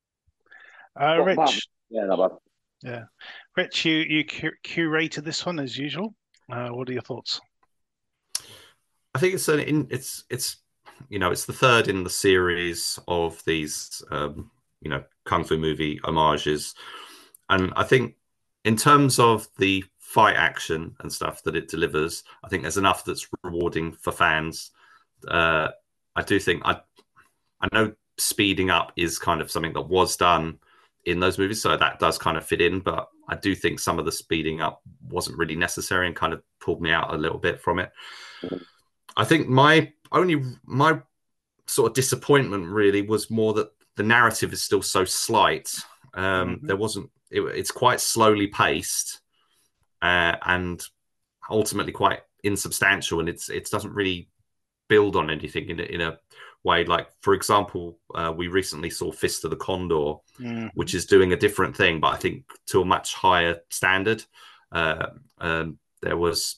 Uh, But, man, Rich, yeah, no, but yeah, Rich, you you cu- curated this one as usual. Uh, what are your thoughts? I think it's an in, it's it's you know it's the third in the series of these um, you know kung fu movie homages, and I think in terms of the fight action and stuff that it delivers, I think there's enough that's rewarding for fans. Uh, I do think I I know speeding up is kind of something that was done in those movies, so that does kind of fit in. But I do think some of the speeding up wasn't really necessary and kind of pulled me out a little bit from it. I think my only my sort of disappointment really was more that the narrative is still so slight. Um, Mhm. There wasn't. It, it's quite slowly paced, uh, and ultimately quite insubstantial, and it's it doesn't really build on anything in a, in a way. Like, for example, uh, we recently saw Fist of the Condor, Mhm. which is doing a different thing, but I think to a much higher standard. Uh, um, there was.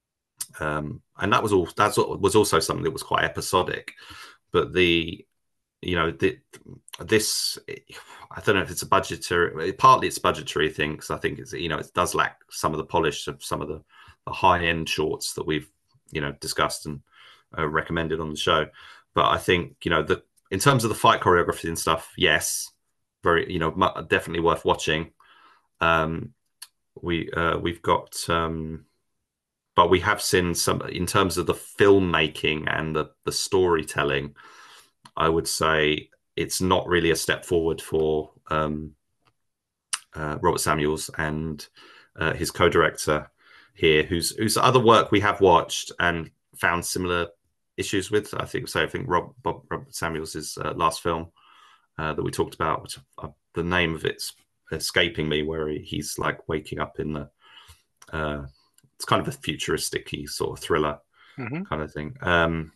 Um, and that was all. That was also something that was quite episodic, but the, you know, the, this, I don't know if it's a budgetary. Partly it's a budgetary thing, because I think it's, you know, it does lack some of the polish of some of the, the high end shorts that we've, you know, discussed and uh, recommended on the show. But I think, you know, the in terms of the fight choreography and stuff, yes, very, you know, definitely worth watching. Um, we uh, we've got. Um, But we have seen some, in terms of the filmmaking and the, the storytelling, I would say it's not really a step forward for um, uh, Robert Samuels and uh, his co-director here, whose whose other work we have watched and found similar issues with. I think so. I think Rob, Bob, Robert Samuels' uh, last film uh, that we talked about, which uh, the name of it's escaping me, where he, he's like waking up in the. Uh, It's kind of a futuristic sort of thriller Mhm. kind of thing. Um,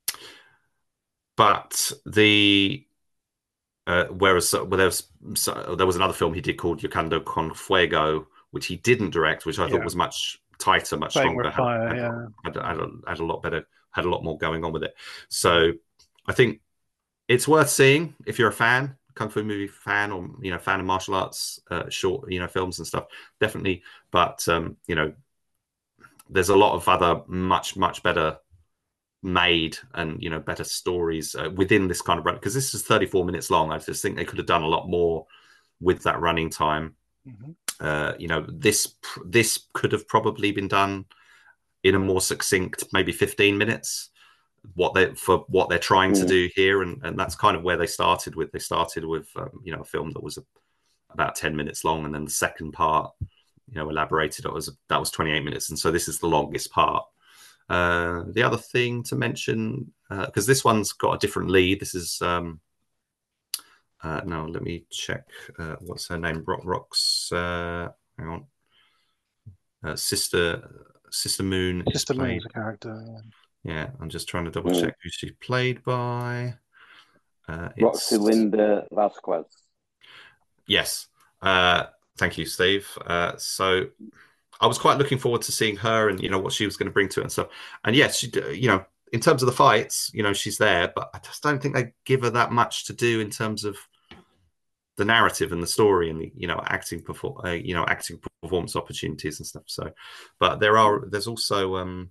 but the uh, whereas well, there was there was another film he did called Yocando con Fuego, which he didn't direct, which I Yeah. thought was much tighter, much Playing stronger. with fire, had, yeah. had, had, a, had a lot better, had a lot more going on with it. So I think it's worth seeing if you're a fan, kung fu movie fan, or you know, fan of martial arts, uh, short, you know, films and stuff. Definitely, but um, you know, there's a lot of other much much better made and you know better stories uh, within this kind of run, because this is thirty-four minutes long. I just think they could have done a lot more with that running time. Mm-hmm. Uh, you know, this this could have probably been done in a more succinct, maybe fifteen minutes. What they for what they're trying mm. to do here, and, and that's kind of where they started with. They started with um, you know a film that was a, about ten minutes long, and then the second part, you know, elaborated. It was that was twenty-eight minutes, and so this is the longest part. Uh, the other thing to mention, because uh, this one's got a different lead. This is um, uh, no, let me check. Uh, what's her name? Rock Rock's. Uh, hang on. Uh, Sister Sister Moon. Sister is played, Moon's a character. Yeah. Yeah, I'm just trying to double check mm. who she's played by. Uh, Rosalinda Vasquez. Yes. Uh, thank you, Steve. Uh, so I was quite looking forward to seeing her and, you know, what she was going to bring to it and stuff. And yes, she, you know, in terms of the fights, you know, she's there, but I just don't think they give her that much to do in terms of the narrative and the story and the, you know, acting perform, uh, you know, acting performance opportunities and stuff. So, but there are, there's also, um,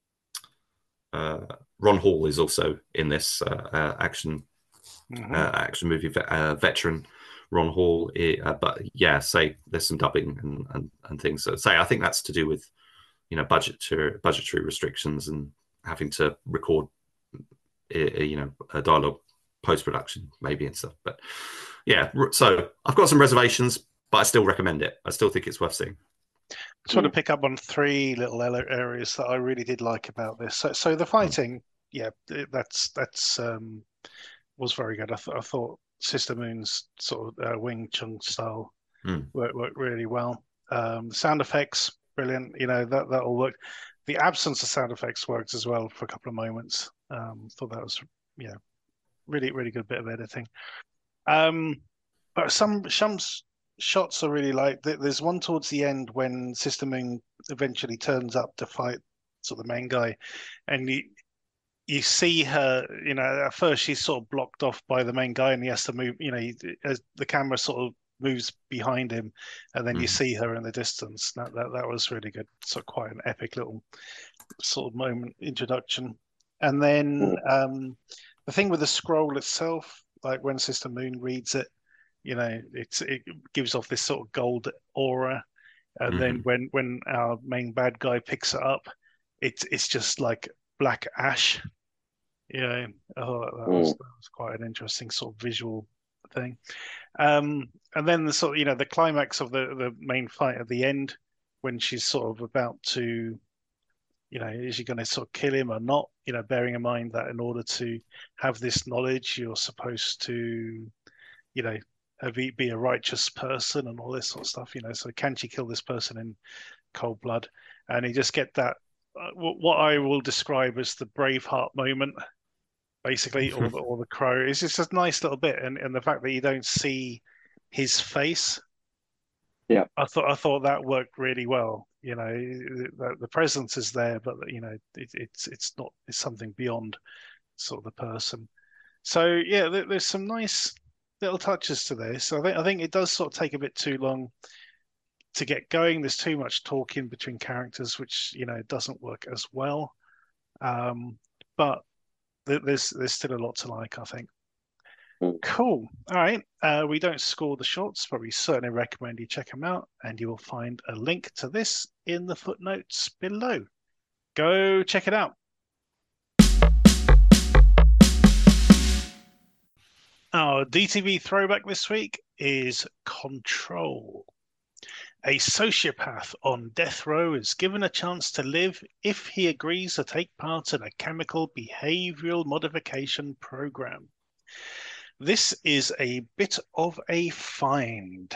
Uh, Ron Hall is also in this uh, uh, action mm-hmm. uh, action movie uh, veteran. Ron Hall, uh, but yeah, say there's some dubbing and, and, and things. So say I think that's to do with you know budgetary budgetary restrictions and having to record uh, you know a dialogue post production maybe and stuff. But yeah, so I've got some reservations, but I still recommend it. I still think it's worth seeing. Just want to pick up on three little areas that I really did like about this. So, so the fighting, yeah, that's that's um, was very good. I, th- I thought Sister Moon's sort of uh, Wing Chun style mm. worked, worked really well. Um, sound effects, brilliant. You know that that all worked. The absence of sound effects worked as well for a couple of moments. Um, thought that was yeah, really really good bit of editing. Um, but some some. shots are really like there's one towards the end when Sister Moon eventually turns up to fight sort of the main guy, and you you see her, you know, at first she's sort of blocked off by the main guy and he has to move, you know, he, as the camera sort of moves behind him and then mm. you see her in the distance. That, that that was really good. So quite an epic little sort of moment introduction. And then um the thing with the scroll itself, like when Sister Moon reads it, you know, it's it gives off this sort of gold aura, and mm-hmm. then when when our main bad guy picks it up, it's it's just like black ash. You know, oh, that, was, that was quite an interesting sort of visual thing. Um, and then the sort of, you know, the climax of the the main fight at the end, when she's sort of about to, you know, is she going to sort of kill him or not? You know, bearing in mind that in order to have this knowledge, you're supposed to, you know, Be, be a righteous person and all this sort of stuff, you know. So can she kill this person in cold blood? And you just get that uh, what I will describe as the Braveheart moment, basically, or the, or the Crow. It's just a nice little bit, and, and the fact that you don't see his face. Yeah, I thought I thought that worked really well. You know, the, the presence is there, but you know, it, it's it's not it's something beyond sort of the person. So yeah, there, there's some nice little touches to this. I think I think it does sort of take a bit too long to get going. There's too much talking between characters, which you know doesn't work as well. Um, but th- there's there's still a lot to like, I think. Cool. All right. Uh, we don't score the shorts, but we certainly recommend you check them out, and you will find a link to this in the footnotes below. Go check it out. Our D T V throwback this week is Control. A sociopath on death row is given a chance to live if he agrees to take part in a chemical behavioral modification program. This is a bit of a find.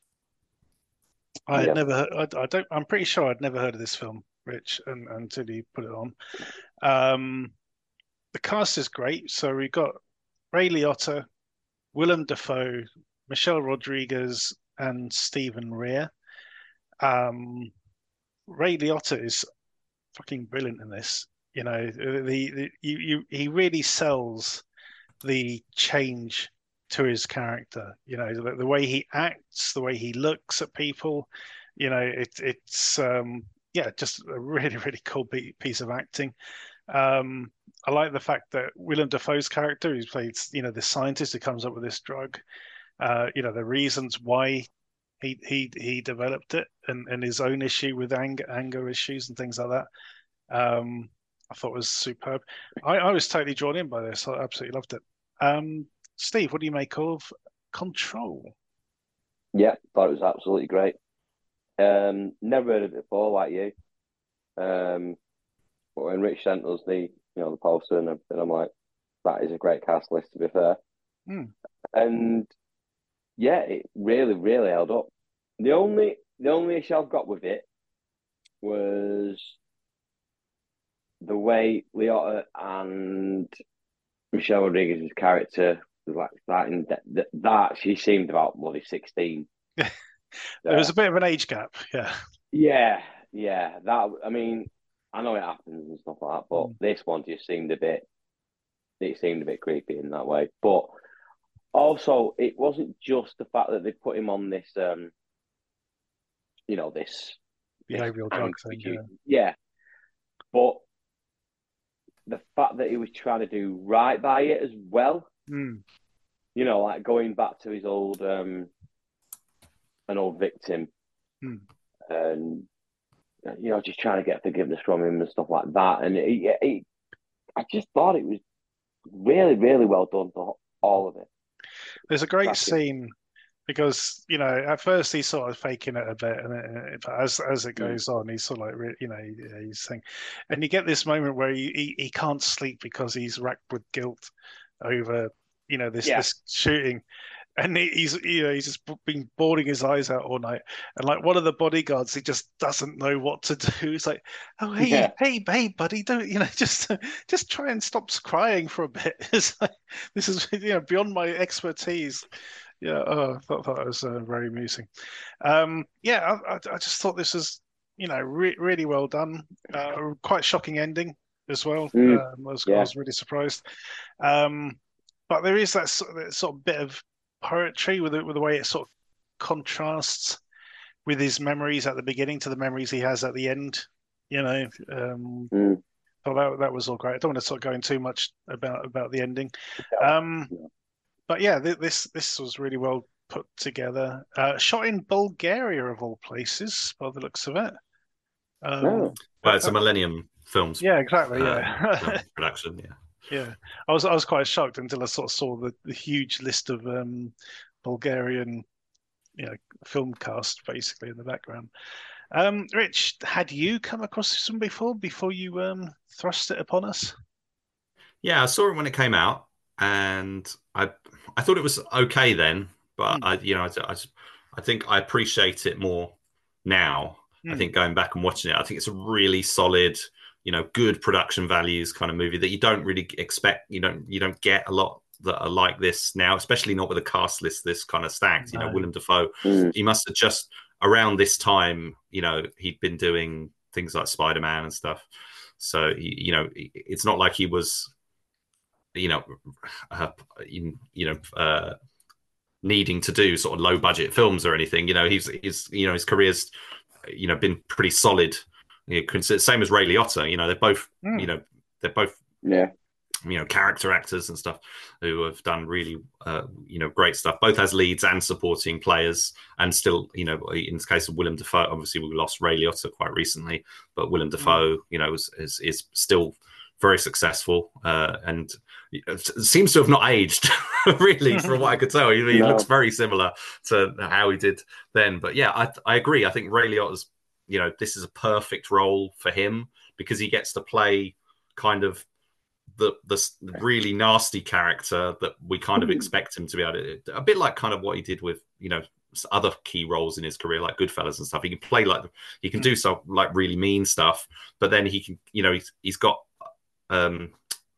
I had yeah. never heard, I, I don't, I'm pretty sure I'd never heard of this film, Rich, and, until you put it on. Um, the cast is great. So we got Ray Liotta, Willem Dafoe, Michelle Rodriguez, and Stephen Rea. Um, Ray Liotta is fucking brilliant in this. You know, the, the you, you he really sells the change to his character. You know, the, the way he acts, the way he looks at people. You know, it, it's um, yeah, just a really really cool piece of acting. Um, I like the fact that Willem Dafoe's character, who's played, you know, the scientist who comes up with this drug, uh, you know, the reasons why he he he developed it, and, and his own issue with anger anger issues and things like that. Um, I thought was superb. I, I was totally drawn in by this. I absolutely loved it. Um, Steve, what do you make of Control? Yeah, thought it was absolutely great. Um, never heard of it before, like you. Um, but when Rich sent us the, you know, the poster and everything, I'm like, that is a great cast list, to be fair. Mm. And yeah, it really, really held up. The only, the only issue I've got with it was the way Liotta and Michelle Rodriguez's character was like starting that, that, that she seemed about bloody sixteen. There was a bit of an age gap, yeah. Yeah, yeah. That I mean, I know it happens and stuff like that, but mm. this one just seemed a bit. It seemed a bit creepy in that way, but also it wasn't just the fact that they put him on this, um, you know, this behavioral drug thing. Yeah. yeah, but the fact that he was trying to do right by it as well. Mm. You know, like going back to his old, um, an old victim, mm. and you know, just trying to get forgiveness from him and stuff like that. And it, it, I just thought it was really, really well done for all of it. There's a great scene because, you know, at first he's sort of faking it a bit, and it, but as as it goes mm. on, he's sort of like, you know, he's saying, and you get this moment where he, he, he can't sleep because he's racked with guilt over, you know, this yeah. this shooting, and he, he's you know he's just been bawling his eyes out all night, and like one of the bodyguards, he just doesn't know what to do. He's like, oh hey yeah. hey hey buddy, don't you know just just try and stop crying for a bit. It's like, this is you know beyond my expertise. Yeah, oh, I thought, thought that was uh, very amusing. Um, yeah, I, I just thought this was, you know, re- really well done. Uh, quite shocking ending as well. Mm, um, I, was, yeah. I was really surprised. Um, but there is that sort, that sort of bit of poetry with it, with the way it sort of contrasts with his memories at the beginning to the memories he has at the end. You know, um, mm. so that that was all great. I don't want to sort of go in too much about about the ending. Um, yeah. But yeah, this this was really well put together. Uh, shot in Bulgaria of all places, by the looks of it. Um, oh. Well, it's a Millennium Films. Yeah, exactly. Yeah, uh, production. Yeah, yeah. I was I was quite shocked until I sort of saw the, the huge list of um, Bulgarian, you know, film cast basically in the background. Um, Rich, had you come across this one before? Before you um, thrust it upon us? Yeah, I saw it when it came out. And I, I thought it was okay then, but mm. I, you know, I, I, I think I appreciate it more now. Mm. I think going back and watching it, I think it's a really solid, you know, good production values kind of movie that you don't really expect. You don't, you don't get a lot that are like this now, especially not with a cast list this kind of stacked. No. You know, Willem Dafoe, mm. he must have just around this time, you know, he'd been doing things like Spider-Man and stuff. So you know, it's not like he was. You know, uh, you, you know, uh, needing to do sort of low budget films or anything. You know, he's he's you know his career's you know been pretty solid. You know, same as Ray Liotta. You know, they're both mm. you know they're both yeah you know character actors and stuff who have done really uh, you know great stuff, both as leads and supporting players. And still, you know, in the case of Willem Dafoe, obviously we lost Ray Liotta quite recently, but Willem Dafoe, mm. you know, is is, is still very successful uh, and seems to have not aged really from what I could tell. He, he no. looks very similar to how he did then. But yeah, I, I agree. I think Ray Liotta's, you know, this is a perfect role for him because he gets to play kind of the the really nasty character that we kind of expect him to be able to, a bit like kind of what he did with, you know, other key roles in his career, like Goodfellas and stuff. He can play like, he can do stuff like really mean stuff, but then he can, you know, he's, he's got, um,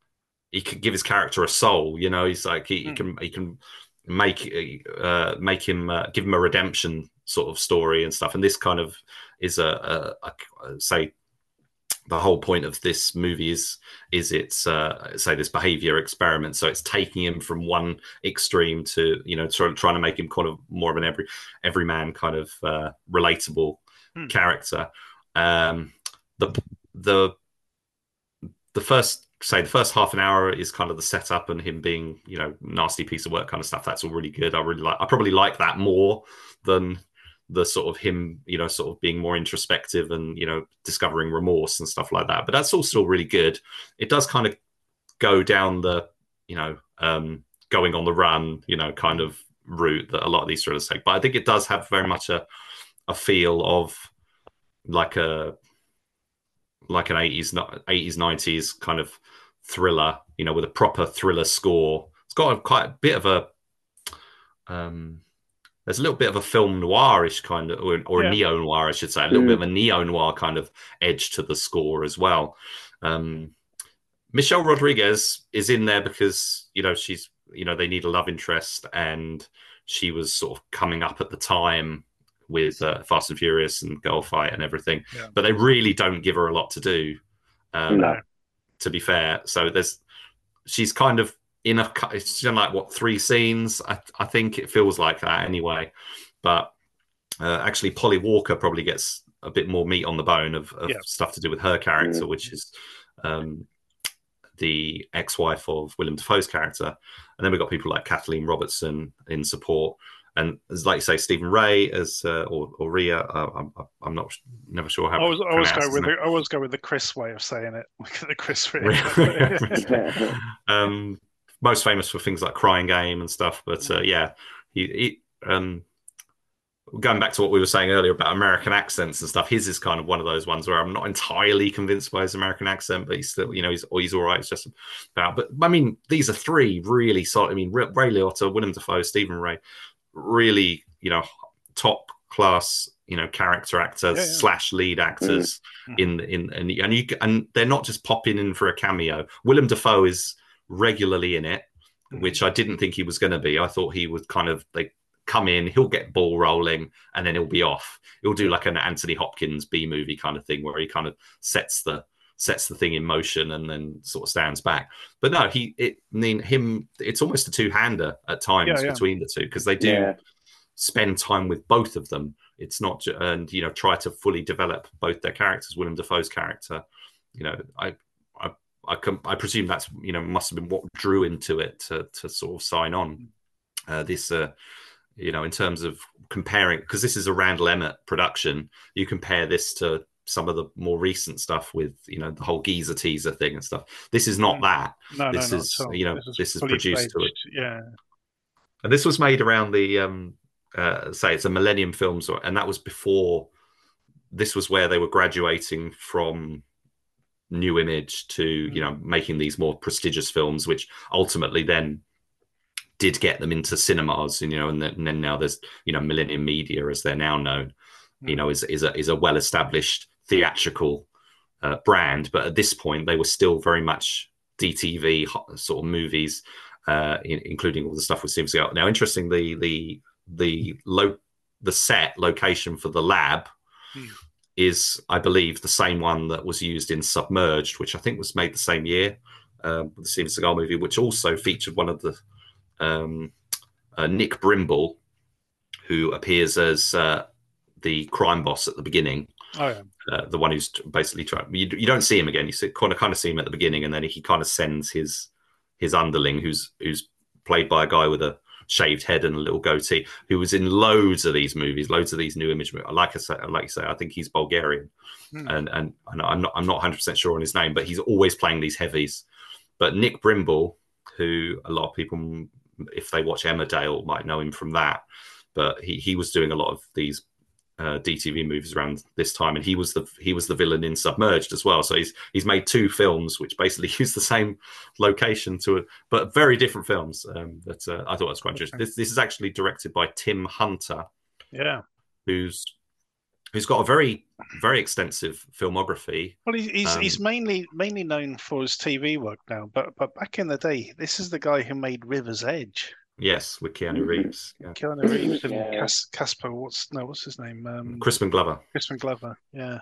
he can give his character a soul. You know, he's like he, mm. he can he can make uh, make him uh, give him a redemption sort of story and stuff. And this kind of is a, a, a, a say the whole point of this movie is is it's uh, say this behavior experiment. So it's taking him from one extreme to, you know, trying to make him kind of more of an every everyman kind of uh, relatable hmm. character. Um, the the the first say the first half an hour is kind of the setup and him being, you know, nasty piece of work kind of stuff. That's all really good. I really like. I probably like that more than the sort of him, you know, sort of being more introspective and, you know, discovering remorse and stuff like that. But that's all still really good. It does kind of go down the, you know, um, going on the run, you know, kind of route that a lot of these thrillers take. But I think it does have very much a a feel of like a like an eighties, eighties, nineties kind of thriller, you know, with a proper thriller score. It's got a, quite a bit of a um there's a little bit of a film noirish kind of, or, or yeah. a neo noir, I should say, a little mm. bit of a neo noir kind of edge to the score as well. Um, Michelle Rodriguez is in there because, you know, she's, you know, they need a love interest, and she was sort of coming up at the time with uh, Fast and Furious and Girl Fight and everything, yeah. but they really don't give her a lot to do. Um, no. To be fair, so there's, she's kind of. In a, it's just like what three scenes? I, I think it feels like that anyway. But uh, actually, Polly Walker probably gets a bit more meat on the bone of, of yeah. stuff to do with her character, mm. which is um, the ex-wife of Willem Dafoe's character. And then we've got people like Kathleen Robertson in support, and as like you say, Stephen Ray as uh, or, or Rhea. Uh, I'm, I'm not never sure how. I was I was going with the, I was going with the Chris way of saying it. The Chris way. um. Most famous for things like Crying Game and stuff, but uh, yeah, he, he um, going back to what we were saying earlier about American accents and stuff. His is kind of one of those ones where I'm not entirely convinced by his American accent, but he's still, you know, he's he's all right. It's just about, but I mean, these are three really solid. I mean, Ray Liotta, Willem Dafoe, Stephen Ray, really, you know, top class, you know, character actors yeah, yeah. slash lead actors mm-hmm. in in and and you and they're not just popping in for a cameo. Willem Dafoe is regularly in it, which I didn't think he was going to be. I thought he would kind of they come in, he'll get ball rolling, and then he'll be off. He'll do like an Anthony Hopkins B movie kind of thing where he kind of sets the sets the thing in motion and then sort of stands back. But no, he it I mean him. It's almost a two hander at times yeah, yeah. between the two because they do yeah. spend time with both of them. It's not and you know try to fully develop both their characters. Willem Dafoe's character, you know, I. I I, com- I presume that's, you know, must have been what drew into it to, to sort of sign on uh, this, uh, you know, in terms of comparing, because this is a Randall Emmett production. You compare this to some of the more recent stuff with, you know, the whole geezer teaser thing and stuff. This is not that. No, this no, is, you know, this is, this is produced to it. Yeah. And this was made around the, um, uh, say it's a Millennium Films, and that was before, this was where they were graduating from New Image to, you know, making these more prestigious films, which ultimately then did get them into cinemas, and, you know, and then, and then now there's, you know, Millennium Media, as they're now known, you know, is is a is a well-established theatrical uh, brand. But at this point, they were still very much D T V sort of movies, uh, in, including all the stuff with Steven Seagal. Now, interestingly, the the low the set location for the lab. Hmm. is, I believe, the same one that was used in Submerged, which I think was made the same year, um, the Steven Seagal movie, which also featured one of the um, uh, Nick Brimble, who appears as uh, the crime boss at the beginning. Oh, yeah. Uh, the one who's basically trying. You, you don't see him again. You see, kind of kind of see him at the beginning, and then he kind of sends his his underling, who's who's played by a guy with a shaved head and a little goatee, who was in loads of these movies, loads of these New Image movies. Like I say, like you say, I think he's Bulgarian, hmm. and, and and I'm not I'm not one hundred percent sure on his name, but he's always playing these heavies. But Nick Brimble, who a lot of people, if they watch Emmerdale, might know him from that, but he he was doing a lot of these uh, D T V movies around this time, and he was the he was the villain in Submerged as well. So he's he's made two films which basically use the same location to it, but very different films. Um, that uh, I thought was quite interesting. This this is actually directed by Tim Hunter, yeah, who's who's got a very very extensive filmography. Well, he's he's, um, he's mainly mainly known for his T V work now, but but back in the day, this is the guy who made River's Edge. Yes, with Keanu Reeves. Yeah. Keanu Reeves and Yeah. Cas- Casper. What's no? What's his name? Um, Crispin Glover. Crispin Glover. Yeah.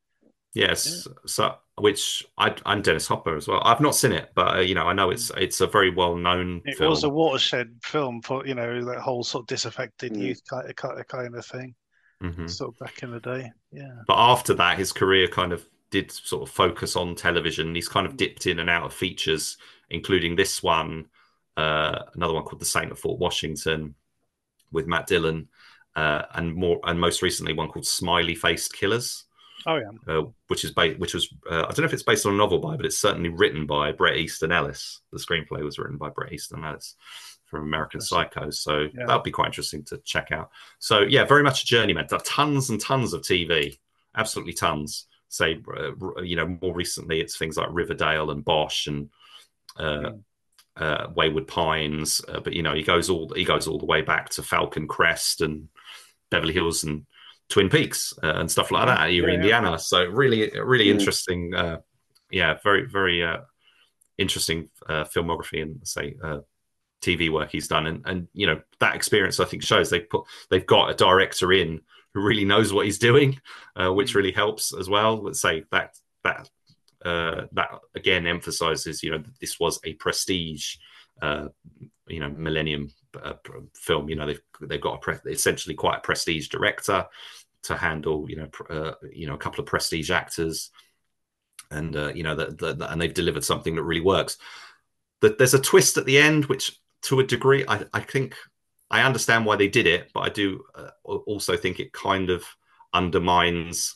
Yes, so which I, I'm Dennis Hopper as well. I've not seen it, but uh, you know, I know it's it's a very well known It film. was a watershed film for, you know, that whole sort of disaffected Mm. youth kind of, kind of thing, Mhm. sort of back in the day. Yeah. But after that, his career kind of did sort of focus on television. He's kind of dipped in and out of features, including this one, uh, another one called The Saint of Fort Washington with Matt Dillon, uh, and more, and most recently one called Smiley Faced Killers. Oh yeah. Uh, which is ba- which was uh, I don't know if it's based on a novel by, but it's certainly written by Bret Easton Ellis. The screenplay was written by Bret Easton Ellis from American Psycho, so Yeah. that would be quite interesting to check out. So yeah, very much a journeyman. There are tons and tons of T V, absolutely tons. Say uh, you know, more recently it's things like Riverdale and Bosch and uh, Yeah. uh, Wayward Pines, uh, but you know he goes all he goes all the way back to Falcon Crest and Beverly Hills and Twin Peaks uh, and stuff like that, here in Yeah, yeah. Indiana. So really, really Mm. interesting. Uh, yeah, very, very uh, interesting uh, filmography and say uh, T V work he's done. And and you know that experience I think shows they put they've got a director in who really knows what he's doing, uh, which really helps as well. Let's say that that uh, that again emphasizes you know that this was a prestige uh, you know Millennium uh, film. You know they've they've got a pre- essentially quite a prestige director to handle, you know, uh, you know, a couple of prestige actors, and uh, you know, that the, and they've delivered something that really works. That there's a twist at the end, which, to a degree, I, I think I understand why they did it, but I do uh, also think it kind of undermines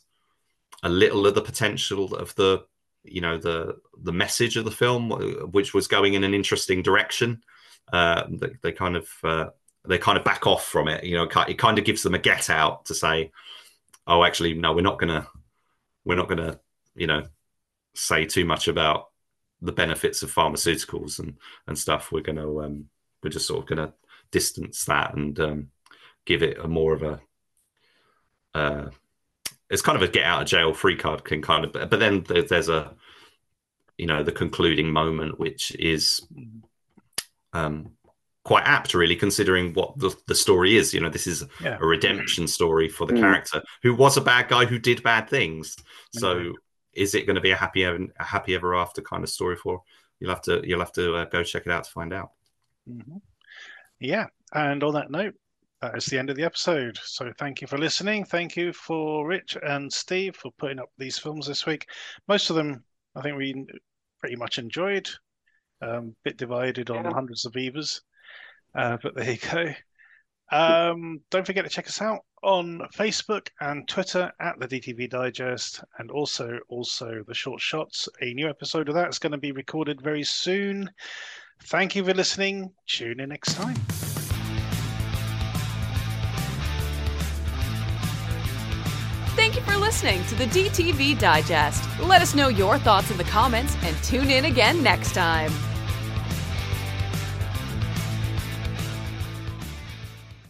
a little of the potential of the, you know, the the message of the film, which was going in an interesting direction. Uh, they, they kind of uh, they kind of back off from it. You know, it kind of gives them a get out to say, oh, actually, no, we're not gonna, we're not gonna, you know, say too much about the benefits of pharmaceuticals and and stuff. We're gonna, um, we're just sort of gonna distance that and um, give it a more of a, uh, it's kind of a get out of jail free card can kind of, but then there's a, you know, the concluding moment, which is um, quite apt, really, considering what the, the story is. You know, this is Yeah. a redemption story for the Mm. character who was a bad guy who did bad things. So, Indeed. is it going to be a happy ever, a happy ever after kind of story for? You'll have to you'll have to uh, go check it out to find out. Mm-hmm. Yeah. And on that note, that is the end of the episode. So thank you for listening. Thank you for Rich and Steve for putting up these films this week. Most of them, I think we pretty much enjoyed. Um, bit divided on Yeah. hundreds of beavers. Uh, but there you go. Um, don't forget to check us out on Facebook and Twitter at the D T V Digest, and also also the Short Shots. A new episode of that is going to be recorded very soon. Thank you for listening. Tune in next time. Thank you for listening to the D T V Digest. Let us know your thoughts in the comments and tune in again next time.